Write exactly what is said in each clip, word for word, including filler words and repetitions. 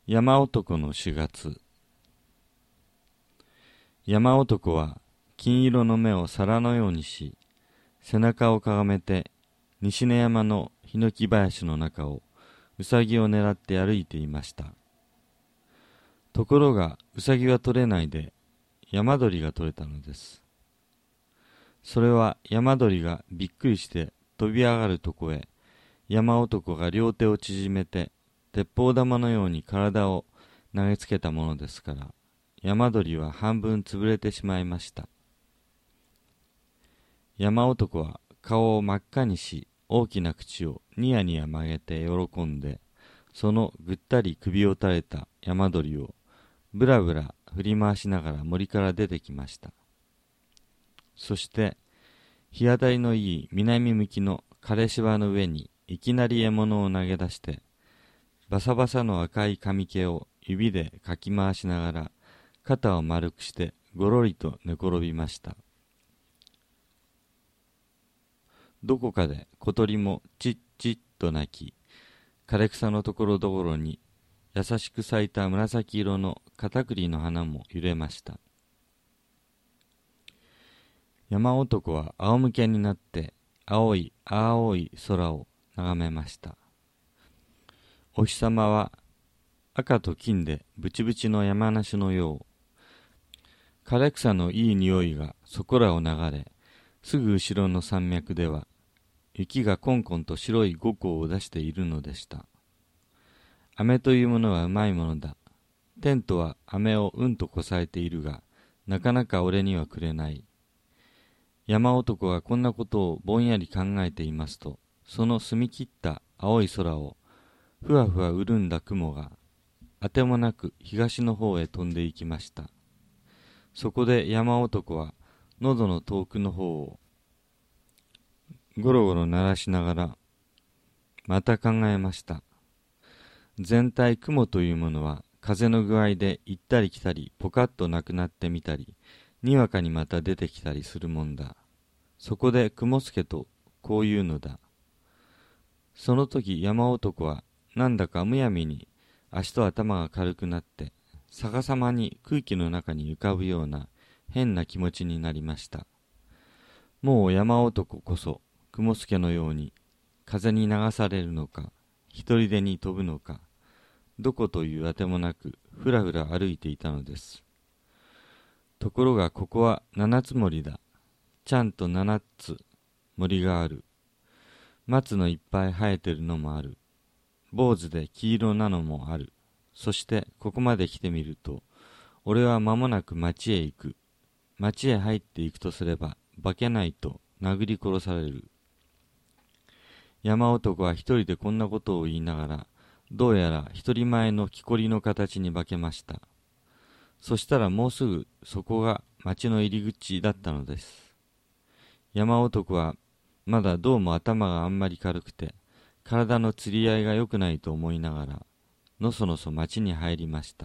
山男のしがつ。山男は金色の目を皿のようにし、背中をかがめて西根山のヒノキ林の中をウサギを狙って歩いていました。ところがウサギは取れないで山鳥が取れたのです。それは山鳥がびっくりして飛び上がるとこへ山男が両手を縮めて鉄砲玉のように体を投げつけたものですから、山鳥は半分潰れてしまいました。山男は顔を真っ赤にし、大きな口をニヤニヤ曲げて喜んで、そのぐったり首を垂れた山鳥をぶらぶら振り回しながら森から出てきました。そして日当たりのいい南向きの枯れ芝の上にいきなり獲物を投げ出して、バサバサの赤い髪毛を指でかき回しながら肩を丸くしてごろりと寝転びました。どこかで小鳥もチッチッと鳴き、枯れ草のところどころに優しく咲いた紫色の片栗の花も揺れました。山男は仰向けになって青い青い空を眺めました。お日様は赤と金でブチブチの山梨のよう、枯れ草のいい匂いがそこらを流れ、すぐ後ろの山脈では雪がコンコンと白い五光を出しているのでした。飴というものはうまいものだ。テントは飴をうんとこさえているが、なかなか俺にはくれない。山男がこんなことをぼんやり考えていますと、その澄み切った青い空をふわふわ潤んだ雲があてもなく東の方へ飛んでいきました。そこで山男は喉の遠くの方をゴロゴロ鳴らしながらまた考えました。全体雲というものは風の具合で行ったり来たりポカッとなくなってみたり、にわかにまた出てきたりするもんだ。そこで雲助とこういうのだ。その時山男はなんだかむやみに足と頭が軽くなって逆さまに空気の中に浮かぶような変な気持ちになりました。もう山男こそ雲助のように風に流されるのか一人でに飛ぶのか、どこというあてもなくふらふら歩いていたのです。ところがここは七つ森だ。ちゃんと七つ森がある。松のいっぱい生えてるのもある。坊主で黄色なのもある。そしてここまで来てみると、俺は間もなく町へ行く。町へ入っていくとすれば、化けないと殴り殺される。山男は一人でこんなことを言いながら、どうやら一人前の木こりの形に化けました。そしたらもうすぐそこが町の入り口だったのです。山男はまだどうも頭があんまり軽くて、体の釣り合いが良くないと思いながら、のそのそ町に入りました。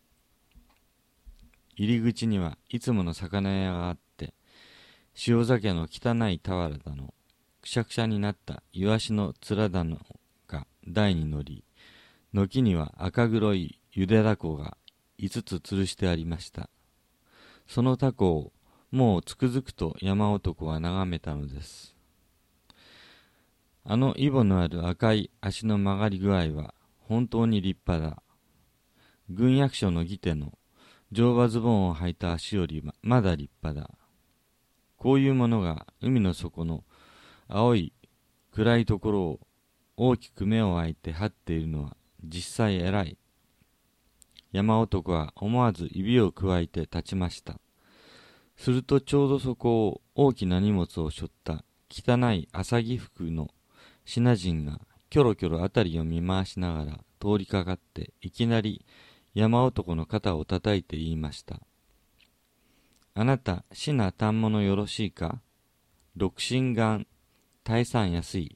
入り口にはいつもの魚屋があって、塩酒の汚い俵だの、くしゃくしゃになったイワシの面だのが台に乗り、軒には赤黒いゆでだこが五つ吊るしてありました。そのタコをもうつくづくと山男は眺めたのです。あのイボのある赤い足の曲がり具合は本当に立派だ。軍役所の義手の乗馬ズボンを履いた足よりまだ立派だ。こういうものが海の底の青い暗いところを大きく目を開いて張っているのは実際偉い。山男は思わず指をくわえて立ちました。するとちょうどそこを大きな荷物を背負った汚い浅木服の品人がキョロキョロあたりを見回しながら通りかかっていきなり山男の肩を叩いて言いました。あなた、品反物よろしいか？六心眼、大産安い。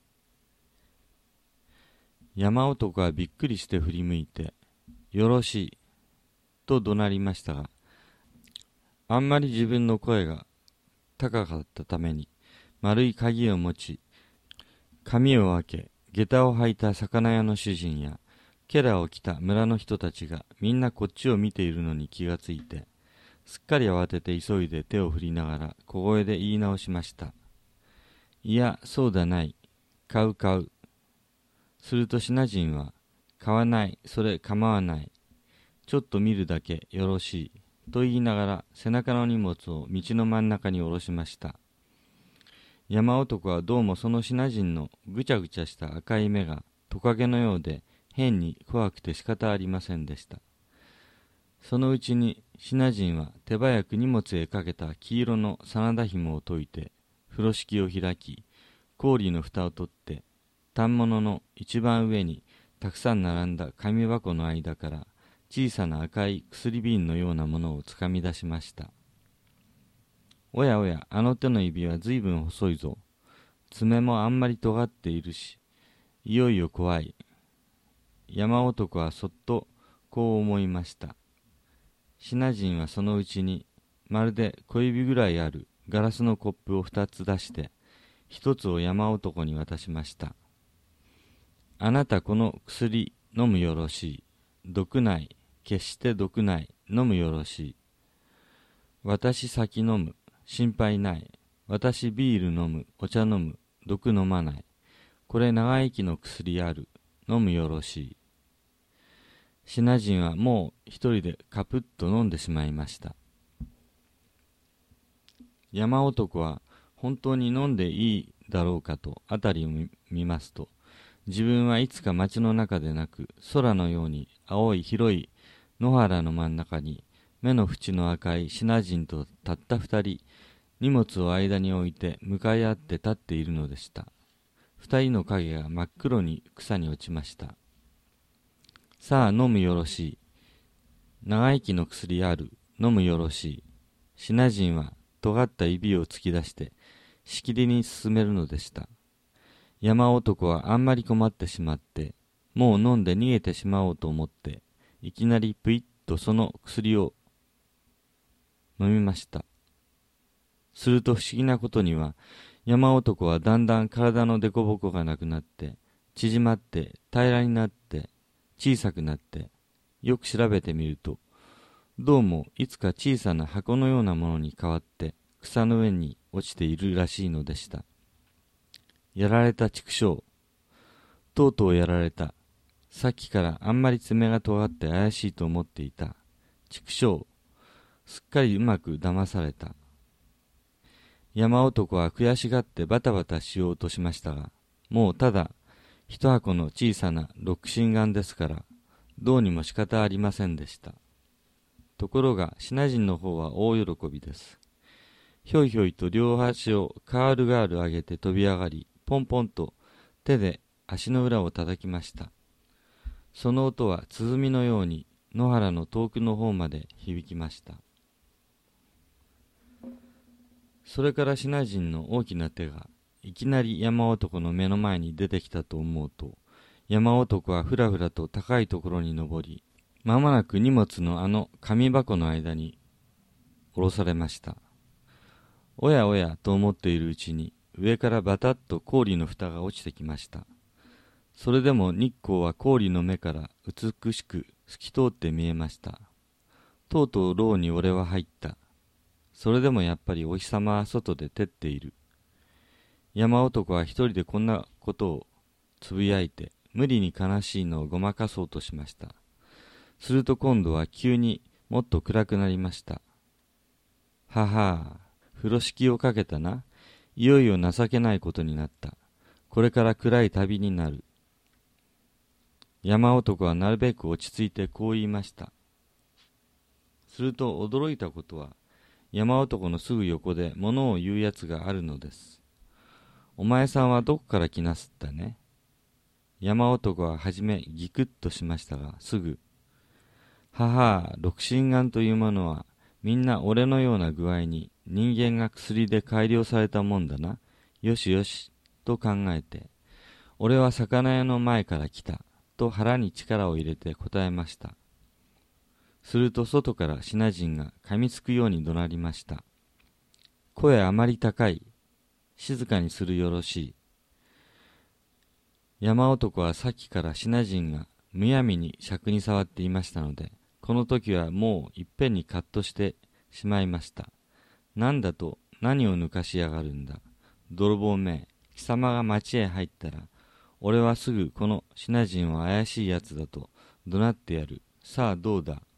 山男はびっくりして振り向いて、よろしい、と怒鳴りましたが、あんまり自分の声が高かったために、丸い鍵を持ち、髪を分け、下駄を履いた魚屋の主人や、 ケラを着た村の人たちがみんなこっちを見ているのに気がついて、すっかり慌てて急いで手を振りながら小声で言い直しました。いや、そうだない。買う買う。するとシナ人は、買わない、それ構わない。ちょっと見るだけよろしい。と言いながら背中の荷物を道の真ん中に下ろしました。山男はどうもそのシナ人のぐちゃぐちゃした赤い目がトカゲのようで変に怖くて仕方ありませんでした。そのうちにシナ人は手早く荷物へかけた黄色の真田紐を解いて風呂敷を開き、氷の蓋を取って反物の一番上にたくさん並んだ紙箱の間から小さな赤い薬瓶のようなものをつかみ出しました。おやおや、あの手の指はずいぶん細いぞ。爪もあんまり尖っているし、いよいよ怖い。山男はそっとこう思いました。シナ人はそのうちにまるで小指ぐらいあるガラスのコップを二つ出して、一つを山男に渡しました。あなたこの薬飲むよろしい。毒ない。決して毒ない。飲むよろしい。私先飲む。心配ない。私ビール飲む。お茶飲む。毒飲まない。これ長生きの薬ある。飲むよろしい。シナ人はもう一人でカプッと飲んでしまいました。山男は本当に飲んでいいだろうかと辺りを見、見ますと、自分はいつか街の中でなく空のように青い広い野原の真ん中に目の縁の赤いシナ人とたった二人荷物を間に置いて向かい合って立っているのでした。二人の影が真っ黒に草に落ちました。さあ飲むよろしい。長生きの薬ある。飲むよろしい。シナ人は尖った指を突き出してしきりに進めるのでした。山男はあんまり困ってしまって、もう飲んで逃げてしまおうと思って、いきなりぷいっとその薬を飲みました。すると不思議なことには、山男はだんだん体の凸凹がなくなって、縮まって平らになって小さくなって、よく調べてみると、どうもいつか小さな箱のようなものに変わって草の上に落ちているらしいのでした。やられた畜生。とうとうやられた。さっきからあんまり爪が尖って怪しいと思っていた。畜生。すっかりうまく騙された。山男は悔しがってバタバタしようとしましたが、もうただ一箱の小さな六心眼ですから、どうにも仕方ありませんでした。ところがシナ人の方は大喜びです。ひょいひょいと両足をカールガール上げて飛び上がり、ポンポンと手で足の裏を叩きました。その音は鼓のように野原の遠くの方まで響きました。それからシナ人の大きな手がいきなり山男の目の前に出てきたと思うと、山男はふらふらと高いところに登り、まもなく荷物のあの紙箱の間に下ろされました。おやおやと思っているうちに、上からバタッと氷の蓋が落ちてきました。それでも日光は氷の目から美しく透き通って見えました。とうとう牢に俺は入った。それでもやっぱりお日様は外で照っている。山男は一人でこんなことをつぶやいて、無理に悲しいのをごまかそうとしました。すると今度は急にもっと暗くなりました。ははあ、風呂敷をかけたな。いよいよ情けないことになった。これから暗い旅になる。山男はなるべく落ち着いてこう言いました。すると驚いたことは、山男のすぐ横で物を言うやつがあるのです。お前さんはどこから来なすったね。山男ははじめギクッとしましたが、すぐ、ははあ、六心眼というものは、みんな俺のような具合に人間が薬で改良されたもんだな。よしよし、と考えて、俺は魚屋の前から来た、と腹に力を入れて答えました。すると外からシナ人が噛みつくように怒鳴りました。声あまり高い。静かにするよろしい。山男はさっきからシナ人がむやみに尺に触っていましたので、この時はもういっぺんにカッとしてしまいました。なんだと、何を抜かしやがるんだ。泥棒め、貴様が町へ入ったら、俺はすぐこのシナ人は怪しいやつだと怒鳴ってやる。さあどうだ。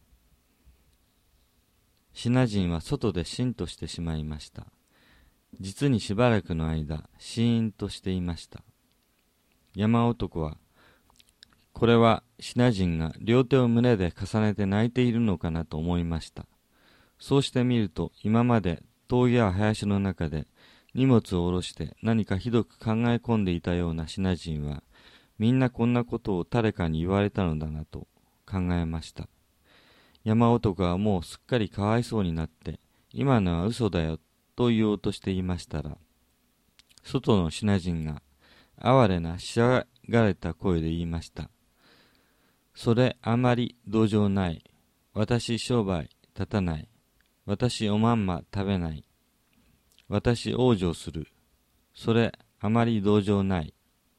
シナ人は外でしんとしてしまいました。実にしばらくの間、シーンとしていました。山男は、これはシナ人が両手を胸で重ねて泣いているのかなと思いました。そうしてみると、今まで峠や林の中で荷物を下ろして何かひどく考え込んでいたようなシナ人は、みんなこんなことを誰かに言われたのだなと考えました。山男はもうすっかりかわいそうになって、今のは嘘だよと言おうとしていましたら、外のシナ人が哀れなしゃがれた声で言いました。それあまり同情ない。私商売立たない。私おまんま食べない。私往生する。それあまり同情ない。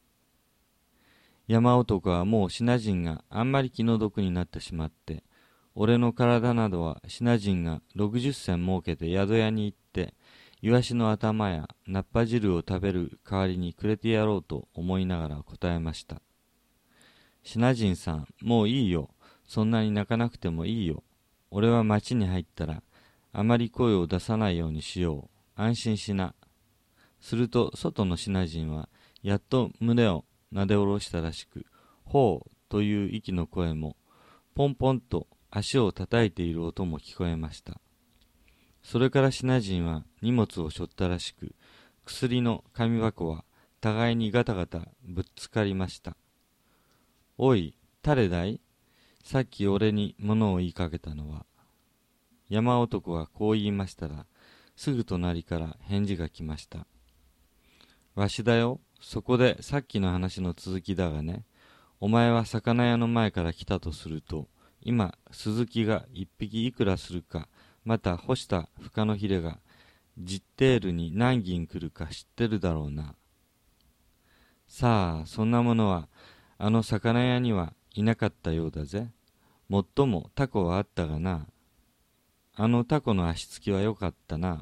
山男はもうシナ人があんまり気の毒になってしまって、俺の体などはシナ人が六十銭儲けて宿屋に行って、イワシの頭やナッパ汁を食べる代わりにくれてやろうと思いながら答えました。シナ人さん、もういいよ。そんなに泣かなくてもいいよ。俺は町に入ったら、あまり声を出さないようにしよう。安心しな。すると、外のシナ人は、やっと胸をなで下ろしたらしく、ほうという息の声も、ポンポンと足を叩いている音も聞こえました。それからシナ人は荷物を背負ったらしく、薬の紙箱は互いにガタガタぶっつかりました。おい、誰だい？さっき俺に物を言いかけたのは。山男はこう言いましたら、すぐ隣から返事が来ました。わしだよ。そこでさっきの話の続きだがね、お前は魚屋の前から来たとすると、今、鈴木が一匹いくらするか、また干した深のヒレが、ジッテールに何銀来るか知ってるだろうな。さあ、そんなものは、あの魚屋にはいなかったようだぜ。もっともタコはあったがな。あのタコの足つきはよかったな。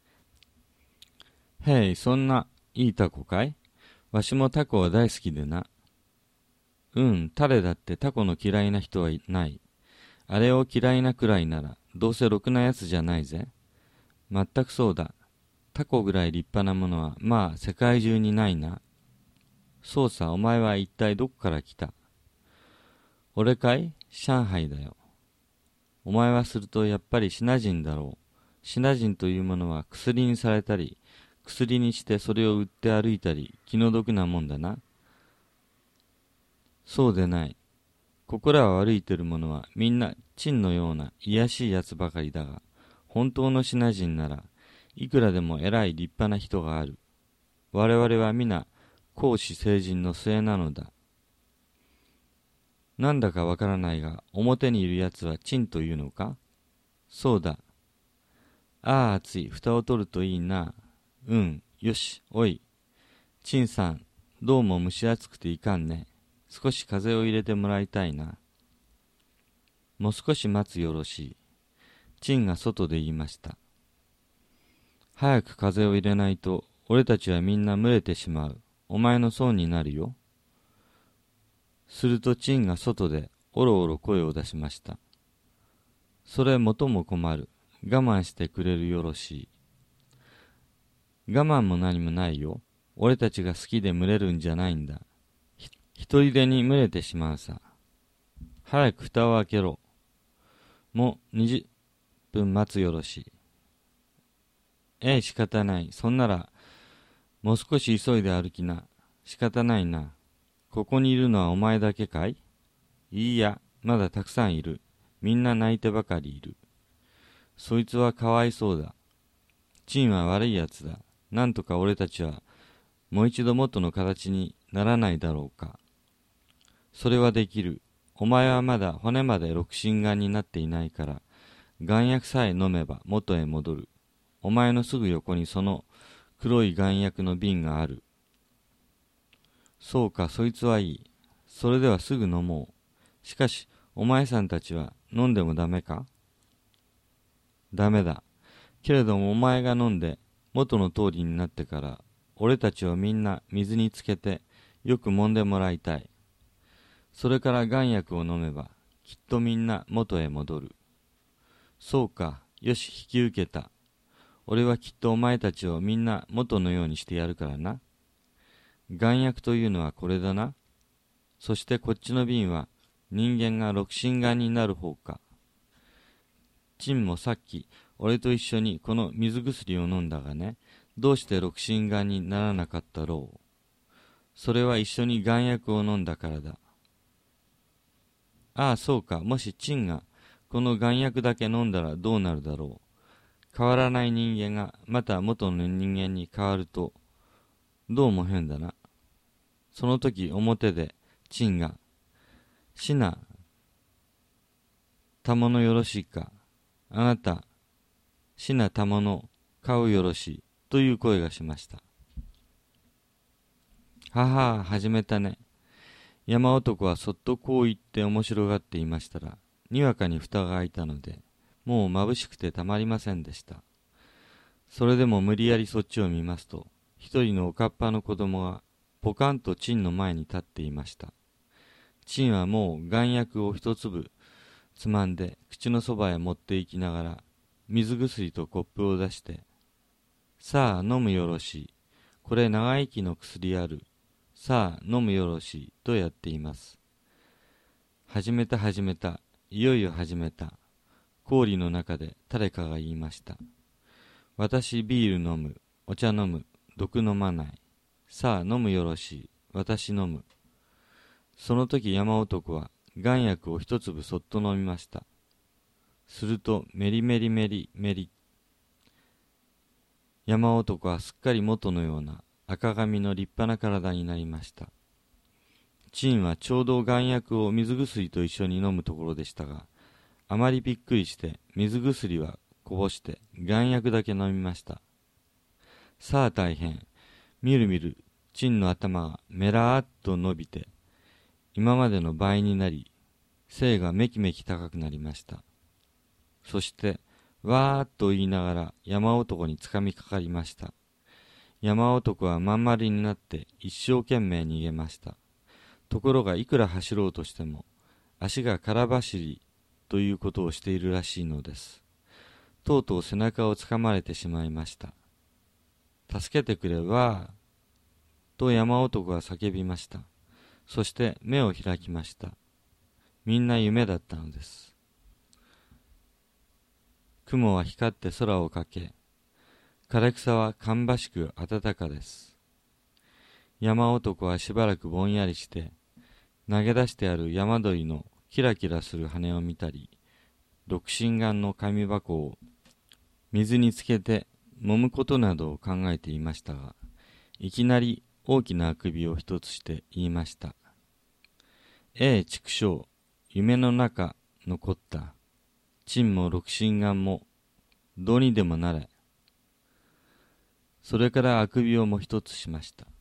へい、そんないいタコかい？わしもタコは大好きでな。うん、誰だってタコの嫌いな人はいない。あれを嫌いなくらいなら、どうせろくなやつじゃないぜ。まったくそうだ。タコぐらい立派なものは、まあ世界中にないな。そうさ、お前は一体どこから来た？俺かい？上海だよ。お前はするとやっぱりシナ人だろう。シナ人というものは薬にされたり、薬にしてそれを売って歩いたり、気の毒なもんだな。そうでない。ここらを歩いてる者はみんなチンのような卑しいやつばかりだが、本当のシナ人ならいくらでも偉い立派な人がある。我々は皆公私成人の末なのだ。なんだかわからないが、表にいるやつはチンというのか？そうだ。ああ、暑い。蓋を取るといいな。うん、よし、おい。チンさん、どうも蒸し暑くていかんね。少し風を入れてもらいたいな。もう少し待つよろしい。チンが外で言いました。早く風を入れないと、俺たちはみんな蒸れてしまう。お前の損になるよ。するとチンが外でおろおろ声を出しました。それもとも困る。我慢してくれるよろしい。我慢も何もないよ。俺たちが好きで群れるんじゃないんだ。ひ一人でに群れてしまうさ。早く蓋を開けろ。もう二十分待つよろしい。ええ、仕方ない。そんなら、もう少し急いで歩きな。仕方ないな。ここにいるのはお前だけかい？いいや、まだたくさんいる。みんな泣いてばかりいる。そいつはかわいそうだ。チンは悪いやつだ。なんとか俺たちはもう一度元の形にならないだろうか。それはできる。お前はまだ骨まで六心眼になっていないから、眼薬さえ飲めば元へ戻る。お前のすぐ横にその黒い眼薬の瓶がある。そうか、そいつはいい。それではすぐ飲もう。 しかし、お前さんたちは飲んでもダメか？ダメだ。けれどもお前が飲んで元の通りになってから、俺たちをみんな水につけてよく揉んでもらいたい。それから丸薬を飲めば、きっとみんな元へ戻る。そうか、よし、引き受けた。俺はきっとお前たちをみんな元のようにしてやるからな。丸薬というのはこれだな。そしてこっちの瓶は人間が六心丸になる方か。チンもさっき俺と一緒にこの水薬を飲んだがね、どうして六心丸にならなかったろう。それは一緒に丸薬を飲んだからだ。ああ、そうか。もしチンがこの丸薬だけ飲んだらどうなるだろう。変わらない人間がまた元の人間に変わると、どうも変だな。その時表でチンが、シナ、たものよろしいか。あなた、シナたもの買うよろしい。という声がしました。はは、始めたね。山男はそっとこう言って面白がっていましたら、にわかに蓋が開いたので、もう眩しくてたまりませんでした。それでも無理やりそっちを見ますと、一人のおかっぱの子供がポカンとチンの前に立っていました。チンはもう丸薬を一粒つまんで口のそばへ持って行きながら、水薬とコップを出して、さあ飲むよろしい。これ長生きの薬ある。さあ飲むよろしい。とやっています。始めた始めた。いよいよ始めた。氷の中で誰かが言いました。私ビール飲む。お茶飲む。毒飲まない。さあ飲むよろしい。私飲む。その時山男は丸薬を一粒そっと飲みました。するとメリメリメリメリ。山男はすっかり元のような赤髪の立派な体になりました。チンはちょうど丸薬を水薬と一緒に飲むところでしたが、あまりびっくりして水薬はこぼして丸薬だけ飲みました。さあ大変。みるみるチンの頭がメラーっと伸びて、今までの倍になり、背がめきめき高くなりました。そしてわーっと言いながら山男につかみかかりました。山男はまん丸になって一生懸命逃げました。ところがいくら走ろうとしても足が空走りということをしているらしいのです。とうとう背中をつかまれてしまいました。助けてくれわーと山男は叫びました。そして目を開きました。みんな夢だったのです。雲は光って空をかけ、枯れ草は芳しく暖かです。山男はしばらくぼんやりして、投げ出してある山鳥のキラキラする羽を見たり、六心丸の紙箱を水につけて揉むことなどを考えていましたが、いきなり大きなあくびを一つして言いました。ええ、畜生、夢の中残った。チンも六心丸もどうにでもなれ。それからあくびをもう一つしました。